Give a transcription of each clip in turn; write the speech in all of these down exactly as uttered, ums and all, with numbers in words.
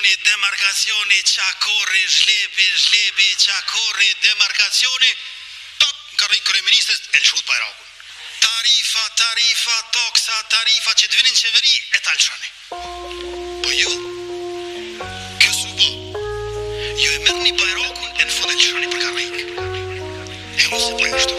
demarkacioni, demarkacioni, qakorri, zhlebi, zhlebi, qakorri, demarkacioni. Top, ka rri kryeministës Elshut Bajrakun. Tarifa, tarifa, toksa, tarifa që të vinin qeveri e ta lëshoni. Po ju, kësu po, ju e merrni Bajrakun e në fund e lëshoni për karrik. E mu se po ashtu.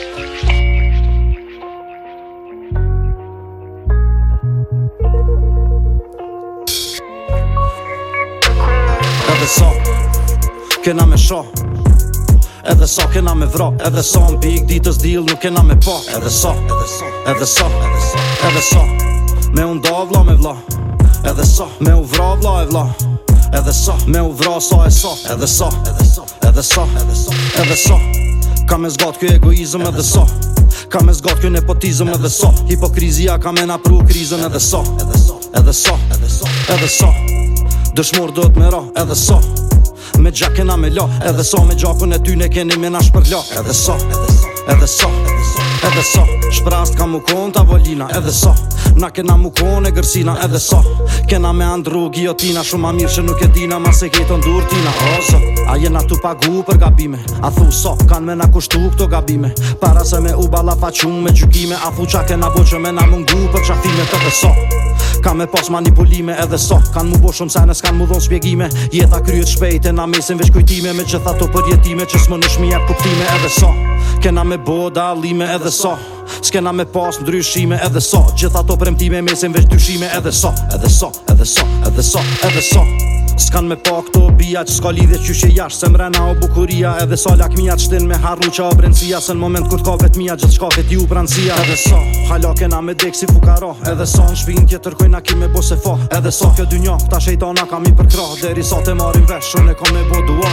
Edhe sa, kena me sha. Edhe sa kena me vra. Edhe sa në pik ditës dil nuk kena me pa. Edhe sa, edhe sa, edhe sa me unë da vla me vla. Edhe sa, me u vra vla e vla. Edhe sa, me u vra sa e sa. Edhe sa, edhe sa, edhe sa ka me zgat kjo egoizm edhe sa. Ka me zgat kjo nepotizm edhe sa. Hipokrizia ka me na pru krizën edhe sa. Edhe sa, edhe sa dëshmor do të me ra, edhe sa me gjak kena me la, edhe sa me gjakun e ty ne keni me na shpërla. Edhe sa, edhe sa, edhe sa shprast ka mu kon tavolina. Edhe sa, na kena mu kon e gërsina. Edhe sa, kena me andru giotina. Shumë ma mirë që nuk e dina, ma se keton dur tina. O zot, a jena tu pagu për gabime? A thu sa, kan me na kushtu këto gabime? Para se me u bala faqun me gjykime. A thu qa kena bo që me na mungu për qafime. Edhe sa, ka me pas manipulime. Edhe sa, kan mu bo shumë sene, s'kan mu dhon spjegime. Jeta kryet shpejt e na mesin veç kujtime. Me gjitha to përjetime që s'më nësh mi jep kuptime. Edhe sa, kena me bo dalime. Edhe sa, s'kena me pas ndryshime. Edhe sa, gjitha to premtime mesin veç dyshime. Edhe sa, edhe sa, edhe sa, edhe sa, edhe sa s'kan me pa këto bia që s'ka lidhje qyshe jash. Se mrena o bukuria. Edhe sa lakmia që shtin me harru qa o brendësia. Se në moment kur t'ka vetmia gjithë shka vet ju pranësia. Edhe sa, hala kena me dek si fukara. Edhe sa në shpin tjetër kojna ki me bo se fa. Edhe sa kjo dynja, ta shejtana kam i përkra. Deri sa te marim vesh, unë e kam me bo dua.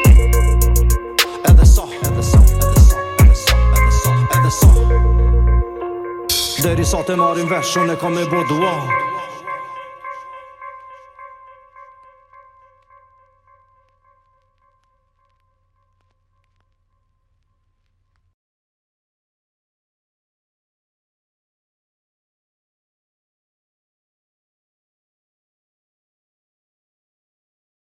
Edhe sa, edhe sa, edhe sa, edhe sa, edhe sa, edhe sa deri sa te marim vesh, unë e kam me bo dua.